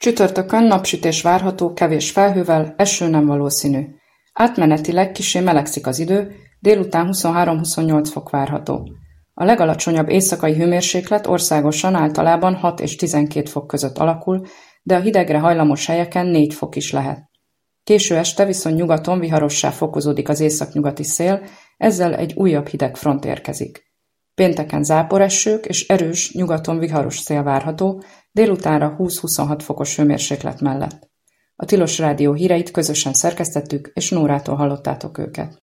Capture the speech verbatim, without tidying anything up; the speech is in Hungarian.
Csütörtökön napsütés várható, kevés felhővel, eső nem valószínű. Átmenetileg kissé melegszik az idő, délután huszonhárom-huszonnyolc fok várható. A legalacsonyabb éjszakai hőmérséklet országosan általában hat és tizenkét fok között alakul, de a hidegre hajlamos helyeken négy fok is lehet. Késő este viszont nyugaton viharossá fokozódik az északnyugati szél, ezzel egy újabb hideg front érkezik. Pénteken záporesők és erős, nyugaton viharos szél várható, délutánra húsz-huszonhat fokos hőmérséklet mellett. A Tilos Rádió híreit közösen szerkesztettük, és Nórától hallottátok őket.